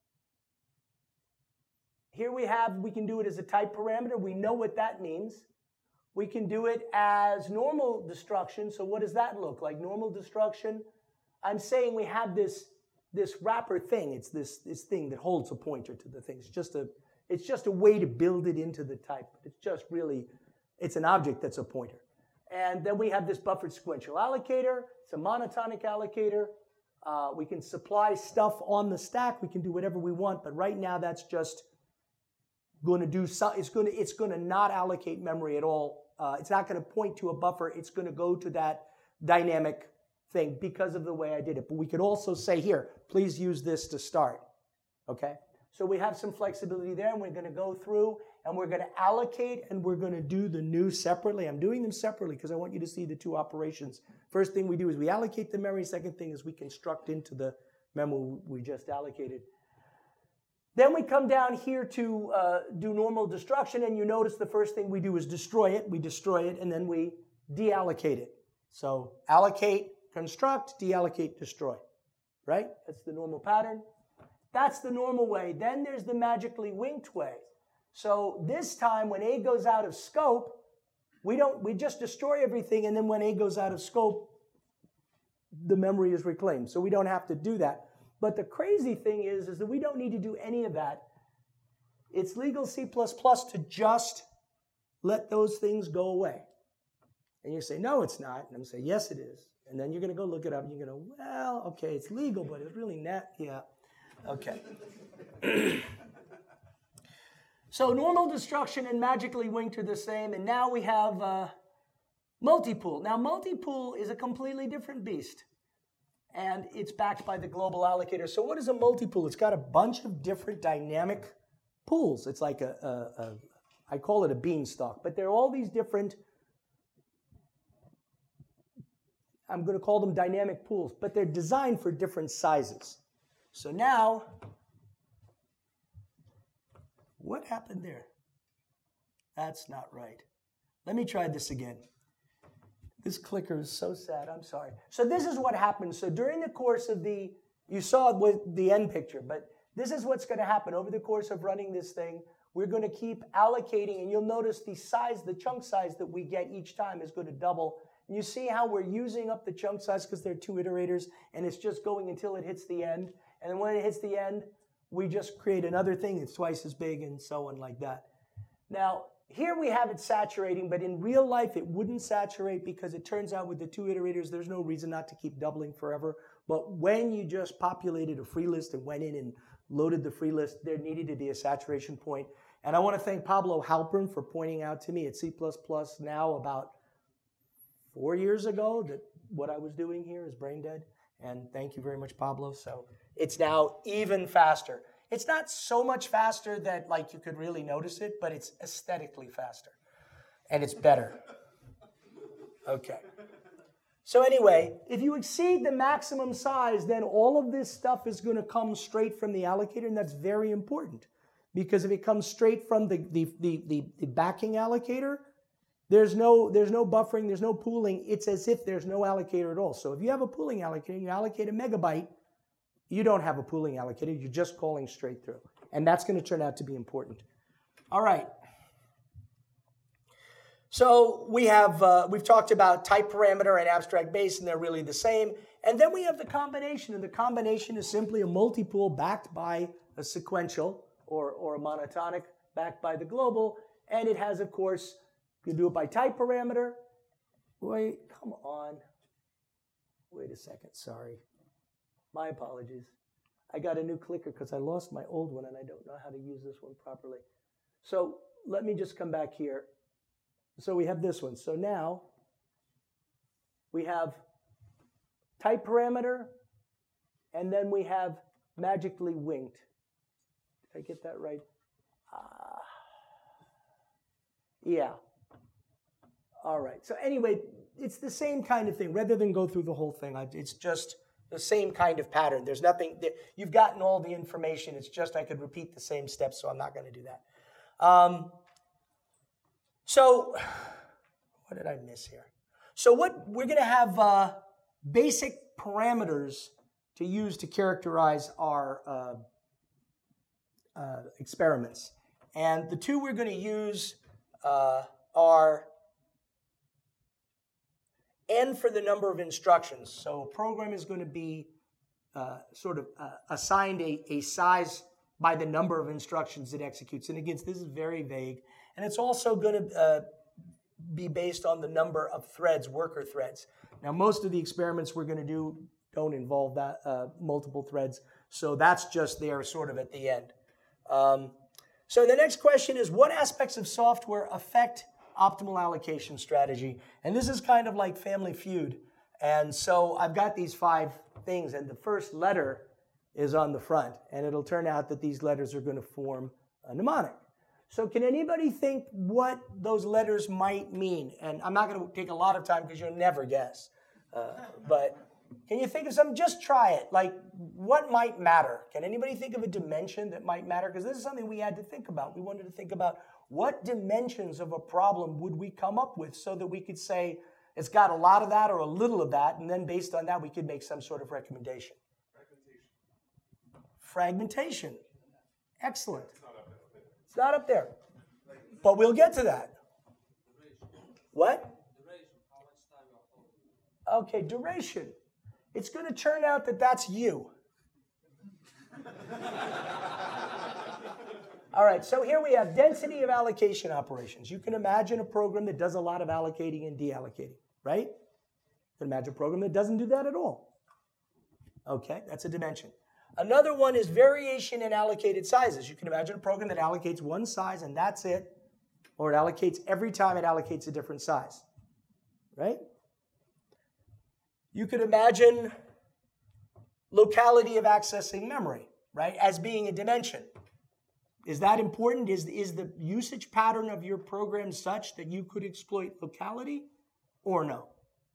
here we have, we can do it as a type parameter. We know what that means. We can do it as normal destruction. So what does that look like? Normal destruction, I'm saying we have this, this wrapper thing. It's this, this thing that holds a pointer to the thing. It's just a, it's just a way to build it into the type. It's just really, it's an object that's a pointer. And then we have this buffered sequential allocator. It's a monotonic allocator. Uh, we can supply stuff on the stack. We can do whatever we want. But right now, that's just going to do some, it's going to, it's going to not allocate memory at all. Uh, it's not going to point to a buffer. It's going to go to that dynamic thing because of the way I did it. But we could also say here, please use this to start. Okay? So we have some flexibility there, and we're going to go through, and we're going to allocate, and we're going to do the new separately. I'm doing them separately because I want you to see the two operations. First thing we do is we allocate the memory. Second thing is we construct into the memory we just allocated. Then we come down here to uh, do normal destruction, and you notice the first thing we do is destroy it. We destroy it, and then we deallocate it. So allocate, construct, deallocate, destroy. Right? That's the normal pattern. That's the normal way. Then there's the magically winked way. So this time when A goes out of scope, we don't we just destroy everything, and then when A goes out of scope, the memory is reclaimed. So we don't have to do that. But the crazy thing is, is that we don't need to do any of that. It's legal C plus plus to just let those things go away. And you say, no, it's not. And I'm going to say, yes, it is. And then you're going to go look it up, and you're going to, well, okay, it's legal, but it's really not. Yeah. Okay. So normal destruction and magically winked are the same, and now we have uh, multipool. Now multipool is a completely different beast, and it's backed by the global allocator. So what is a multipool? It's got a bunch of different dynamic pools. It's like a, a, a I call it a beanstalk, but there are all these different, I'm going to call them dynamic pools, but they're designed for different sizes. So now, what happened there? That's not right. Let me try this again. This clicker is so sad. I'm sorry. So this is what happens. So during the course of the, you saw it with the end picture, but this is what's going to happen. Over the course of running this thing, we're going to keep allocating, and you'll notice the size, the chunk size that we get each time is going to double. And you see how we're using up the chunk size because there are two iterators, and it's just going until it hits the end. And then when it hits the end, we just create another thing that's twice as big and so on like that. Now, here we have it saturating, but in real life, it wouldn't saturate because it turns out with the two iterators, there's no reason not to keep doubling forever. But when you just populated a free list and went in and loaded the free list, there needed to be a saturation point. And I want to thank Pablo Halpern for pointing out to me at C plus plus now about four years ago that what I was doing here is brain dead. And thank you very much, Pablo. So it's now even faster. It's not so much faster that like you could really notice it, but it's aesthetically faster. And it's better. Okay. So anyway, if you exceed the maximum size, then all of this stuff is going to come straight from the allocator, and that's very important. Because if it comes straight from the, the, the, the, the backing allocator, There's no, there's no buffering, there's no pooling. It's as if there's no allocator at all. So if you have a pooling allocator, you allocate a megabyte, you don't have a pooling allocator, you're just calling straight through. And that's going to turn out to be important. All right. So we have, uh, we've talked about type parameter and abstract base, and they're really the same. And then we have the combination, and the combination is simply a multipool backed by a sequential or, or a monotonic backed by the global. And it has, of course, you can do it by type parameter. Wait, come on. Wait a second, sorry. My apologies. I got a new clicker because I lost my old one and I don't know how to use this one properly. So let me just come back here. So we have this one. So now we have type parameter, and then we have magically winked. Did I get that right? Uh, yeah. All right. So anyway, it's the same kind of thing. Rather than go through the whole thing, it's just the same kind of pattern. There's nothing, you've gotten all the information. It's just I could repeat the same steps, so I'm not going to do that. Um, so what did I miss here? So what we're going to have uh, basic parameters to use to characterize our uh, uh, experiments. And the two we're going to use uh, are n for the number of instructions. So a program is going to be uh, sort of uh, assigned a, a size by the number of instructions it executes. And again, this is very vague. And it's also going to uh, be based on the number of threads, worker threads. Now, most of the experiments we're going to do don't involve that uh, multiple threads. So that's just there sort of at the end. Um, so the next question is, what aspects of software affect optimal allocation strategy? And this is kind of like Family Feud. And so I've got these five things, and the first letter is on the front. And it'll turn out that these letters are going to form a mnemonic. So can anybody think what those letters might mean? And I'm not going to take a lot of time because you'll never guess. Uh, but can you think of something? Just try it. Like, what might matter? Can anybody think of a dimension that might matter? Because this is something we had to think about. We wanted to think about what dimensions of a problem would we come up with so that we could say it's got a lot of that or a little of that, and then based on that we could make some sort of recommendation. Fragmentation. Fragmentation. Excellent. It's not up there. But we'll get to that. What? Okay, duration. It's going to turn out that that's you. All right, so here we have density of allocation operations. You can imagine a program that does a lot of allocating and deallocating, right? You can imagine a program that doesn't do that at all. Okay, that's a dimension. Another one is variation in allocated sizes. You can imagine a program that allocates one size and that's it, or it allocates every time it allocates a different size, right? You could imagine locality of accessing memory, right, as being a dimension. Is that important? Is, is the usage pattern of your program such that you could exploit locality or no?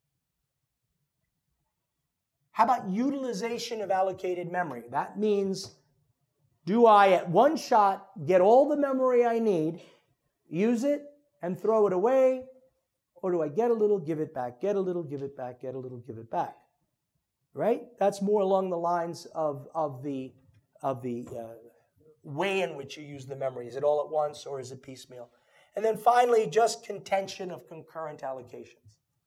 How about utilization of allocated memory? That means, do I at one shot get all the memory I need, use it, and throw it away? Or do I get a little, give it back, get a little, give it back, get a little, give it back? Right? That's more along the lines of, of the, of the uh, way in which you use the memory. Is it all at once or is it piecemeal? And then finally, just contention of concurrent allocations.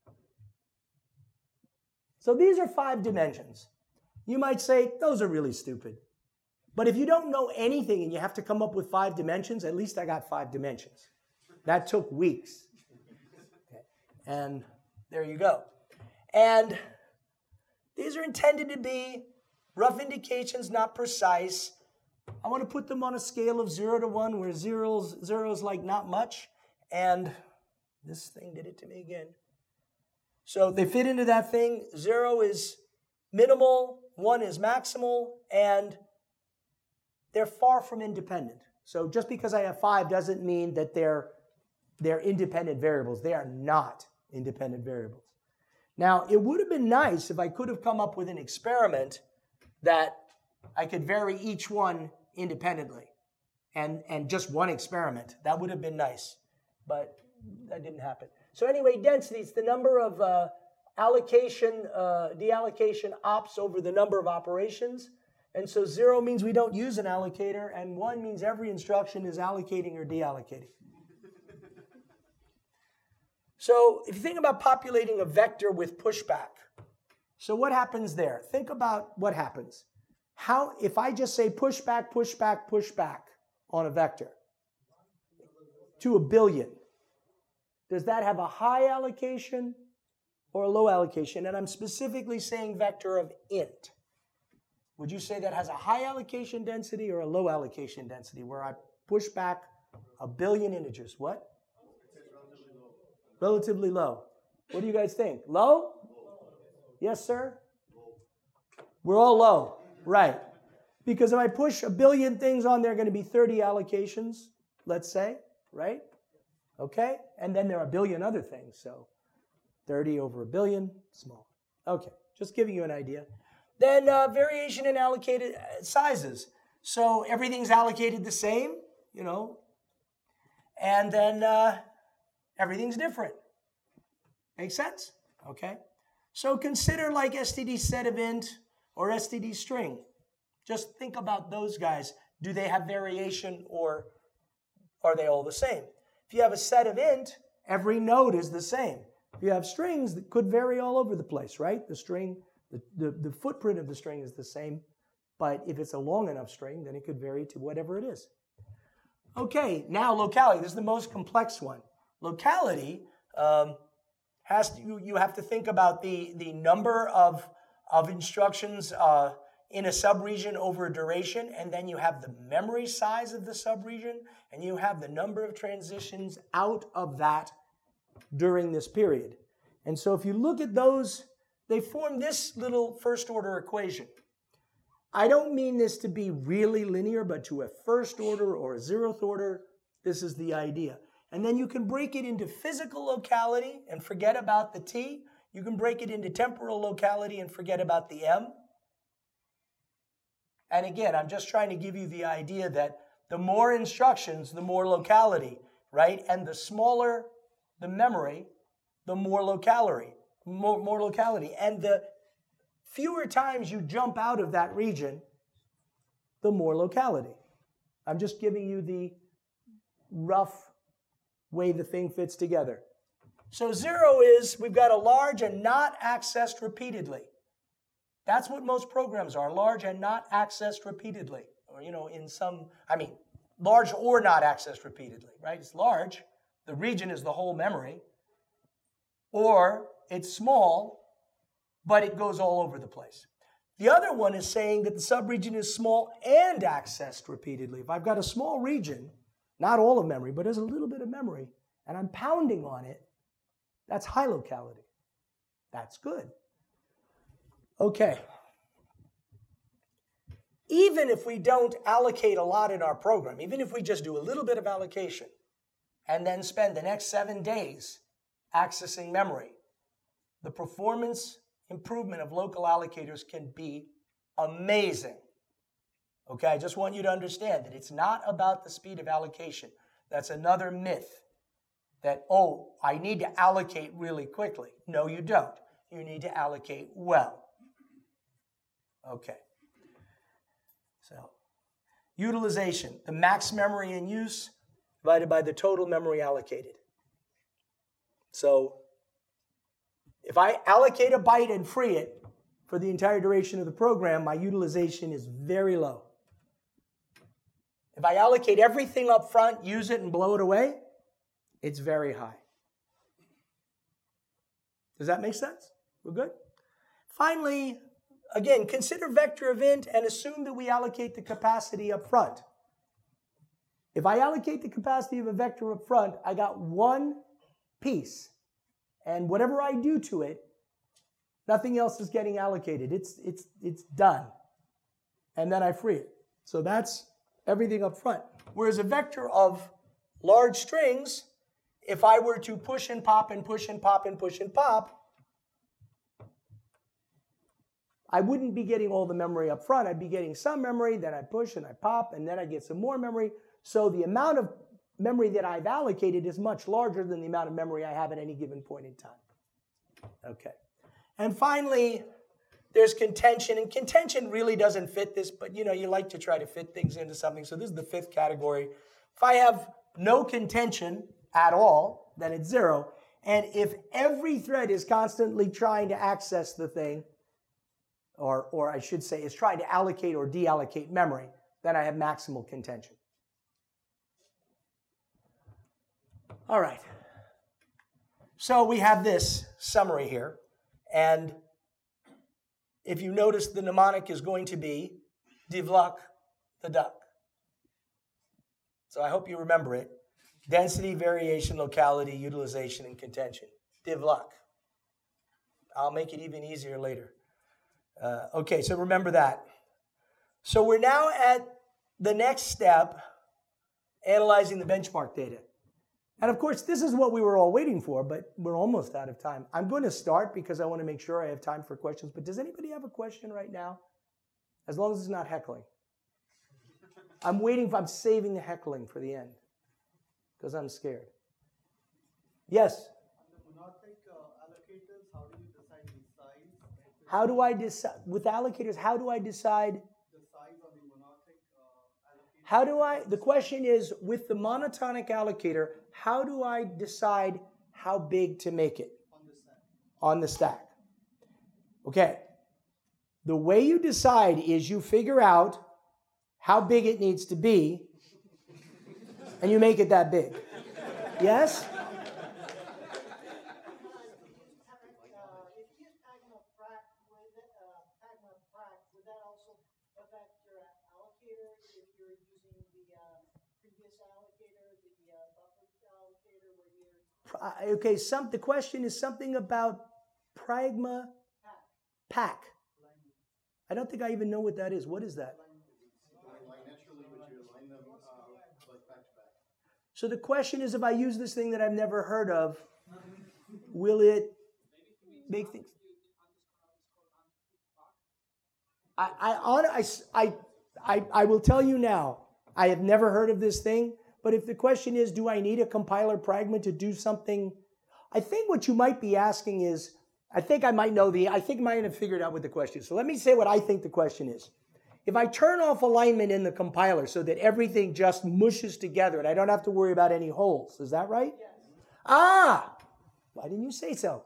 So these are five dimensions. You might say, those are really stupid. But if you don't know anything and you have to come up with five dimensions, at least I got five dimensions. That took weeks. Okay. And there you go. And these are intended to be rough indications, not precise. I want to put them on a scale of zero to one, where zero's, zero is like not much. And this thing did it to me again. So they fit into that thing. Zero is minimal, one is maximal, and they're far from independent. So just because I have five doesn't mean that they're, they're independent variables. They are not independent variables. Now, it would have been nice if I could have come up with an experiment that I could vary each one independently and, and just one experiment. That would have been nice, but that didn't happen. So anyway, density is the number of uh, allocation, uh, deallocation ops over the number of operations. And so zero means we don't use an allocator, and one means every instruction is allocating or deallocating. So if you think about populating a vector with pushback, so what happens there? Think about what happens. How, if I just say pushback, pushback, pushback on a vector to a billion, does that have a high allocation or a low allocation? And I'm specifically saying vector of int. would you say that has a high allocation density or a low allocation density where I push back a billion integers? What? Relatively low. What do you guys think? Low? Yes, sir? We're all low. Right. Because if I push a billion things on, there are going to be thirty allocations, let's say, right? Okay? And then there are a billion other things. So thirty over a billion, small. Okay, just giving you an idea. Then uh, variation in allocated sizes. So everything's allocated the same, you know, and then uh, everything's different. Make sense? Okay. So consider like S T D set of int or S T D string. Just think about those guys. Do they have variation or are they all the same? If you have a set of int, every node is the same. If you have strings that could vary all over the place, right? The string, the, the, the footprint of the string is the same, but if it's a long enough string, then it could vary to whatever it is. Okay, now locality. This is the most complex one. Locality um, has to, you, you have to think about the, the number of, of instructions uh, in a subregion over a duration, and then you have the memory size of the subregion, and you have the number of transitions out of that during this period. And so if you look at those, they form this little first order equation. I don't mean this to be really linear, but to a first order or a zeroth order, this is the idea. And then you can break it into physical locality and forget about the t. You can break it into temporal locality and forget about the m. And again, I'm just trying to give you the idea that the more instructions, the more locality, right? And the smaller the memory, the more locality, more, more locality. And the fewer times you jump out of that region, the more locality. I'm just giving you the rough way the thing fits together. So zero is we've got a large and not accessed repeatedly. That's what most programs are, large and not accessed repeatedly. Or, you know, in some, I mean, large or not accessed repeatedly, right? It's large. The region is the whole memory. Or it's small, but it goes all over the place. The other one is saying that the subregion is small and accessed repeatedly. If I've got a small region, not all of memory, but there's a little bit of memory, and I'm pounding on it, that's high locality. That's good. Okay. Even if we don't allocate a lot in our program, even if we just do a little bit of allocation and then spend the next seven days accessing memory, the performance improvement of local allocators can be amazing. Okay, I just want you to understand that it's not about the speed of allocation. That's another myth that, oh, I need to allocate really quickly. No, you don't. You need to allocate well. Okay. So, utilization, the max memory in use divided by the total memory allocated. So, if I allocate a byte and free it for the entire duration of the program, my utilization is very low. If I allocate everything up front, use it, and blow it away, it's very high. Does that make sense? We're good? Finally, again, consider vector of int and assume that we allocate the capacity up front. If I allocate the capacity of a vector up front, I got one piece. And whatever I do to it, nothing else is getting allocated. It's, it's, it's done. And then I free it. So that's everything up front. Whereas a vector of large strings, if I were to push and pop and push and pop and push and pop, I wouldn't be getting all the memory up front. I'd be getting some memory, then I push and I pop, and then I get some more memory. So the amount of memory that I've allocated is much larger than the amount of memory I have at any given point in time. Okay. And finally, there's contention. And contention really doesn't fit this, but you know, you like to try to fit things into something. So this is the fifth category. If I have no contention at all, then it's zero. And if every thread is constantly trying to access the thing, or, or I should say is trying to allocate or deallocate memory, then I have maximal contention. All right. So we have this summary here, and if you notice the mnemonic is going to be divluck the duck. So I hope you remember it. Density, variation, locality, utilization, and contention. Divluck. I'll make it even easier later. Uh, okay, so remember that. So we're now at the next step, analyzing the benchmark data. And of course, this is what we were all waiting for, but we're almost out of time. I'm going to start because I want to make sure I have time for questions. But does anybody have a question right now? As long as it's not heckling. I'm waiting for, I'm saving the heckling for the end because I'm scared. Yes? On the monotonic uh, allocators, how do you decide the size? How do I decide, with allocators, how do I decide? The size of the monotonic uh, allocator. How do I, the question is, with the monotonic allocator, how do I decide how big to make it? On the stack. On the stack. Okay. The way you decide is you figure out how big it needs to be, and you make it that big. Yes? Uh, if you use Pagma Prac with uh, Pagma Prac, would that also affect your allocator if you're using the uh, previous allocator, the uh, buffer allocator, where you're Uh, Okay, some, the question is something about Pragma pack? Pack. I don't think I even know what that is. What is that? Naturally, would you align them uh, like back to back? So the question is, if I use this thing that I've never heard of, will it make things? I, I, on, I, I, I, I will tell you now, I have never heard of this thing, but if the question is, do I need a compiler Pragma to do something? I think what you might be asking is, I think I might know the, I think I might have figured out what the question is. So let me say what I think the question is. If I turn off alignment in the compiler so that everything just mushes together and I don't have to worry about any holes, is that right? Yes. Ah, why didn't you say so?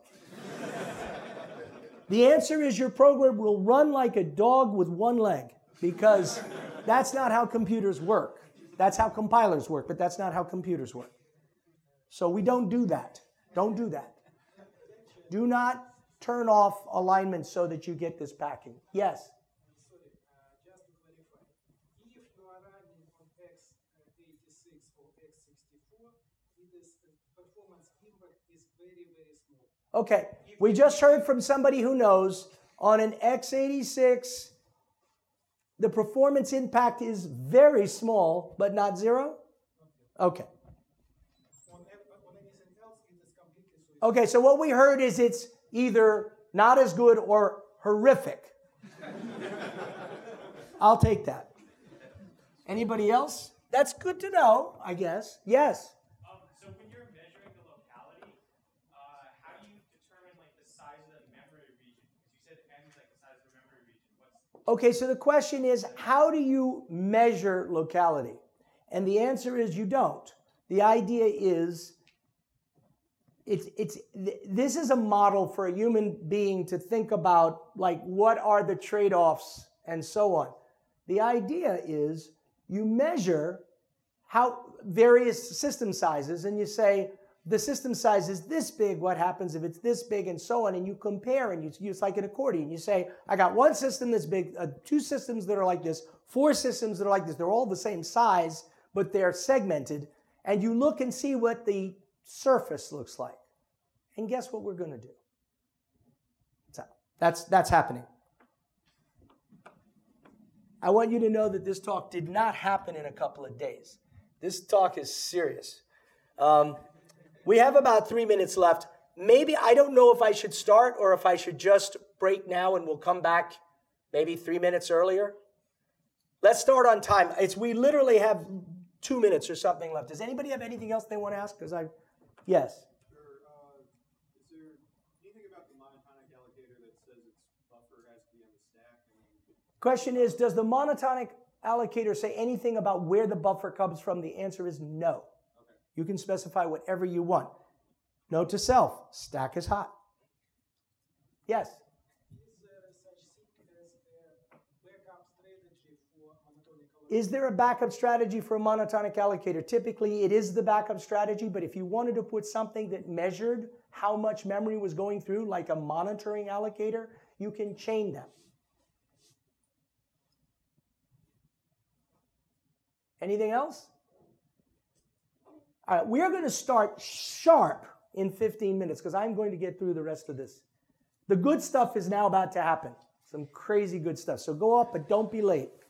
The answer is your program will run like a dog with one leg, because that's not how computers work. That's how compilers work, but that's not how computers work. So we don't do that. Don't do that. Do not turn off alignment so that you get this packing. Yes? Sorry, uh, just to clarify. If you are running on x eighty-six or x sixty-four, it is, the performance impact is very, very small. Okay. We just heard from somebody who knows on an x eighty-six, the performance impact is very small, but not zero? Okay. On, ev- on anything else, it is completely switched. Okay, so what we heard is it's either not as good or horrific. I'll take that. Anybody else? That's good to know, I guess. Yes. Um, so when you're measuring the locality, uh, how do you determine like the size of the memory region? Because you said n is like the size of the memory region. What's Okay, so the question is, how do you measure locality? And the answer is you don't. The idea is, it's, it's, th- this is a model for a human being to think about, like, what are the trade-offs and so on. The idea is you measure how various system sizes, and you say, the system size is this big, what happens if it's this big, and so on, and you compare, and you, it's like an accordion. You say, I got one system that's big, uh, two systems that are like this, four systems that are like this. They're all the same size, but they're segmented, and you look and see what the surface looks like. And guess what we're going to do? So that's, that's happening. I want you to know that this talk did not happen in a couple of days. This talk is serious. Um, we have about three minutes left. Maybe, I don't know if I should start or if I should just break now and we'll come back maybe three minutes earlier. Let's start on time. It's, we literally have two minutes or something left. Does anybody have anything else they want to ask? Because I, yes. Sure. Uh, is there anything about the monotonic allocator that says its buffer has to be on the stack? I mean, Question is, does the monotonic allocator say anything about where the buffer comes from? The answer is no. okay. You can specify whatever you want. Note to self, stack is hot. Yes? Is there such thing as a backup strategy for monotonic allocation? Is there a backup strategy for a monotonic allocator? Typically, it is the backup strategy, but if you wanted to put something that measured how much memory was going through, like a monitoring allocator, You can chain them. Anything else? All right, we are going to start sharp in fifteen minutes because I'm going to get through the rest of this. The good stuff is now about to happen. Some crazy good stuff. So go up, but don't be late.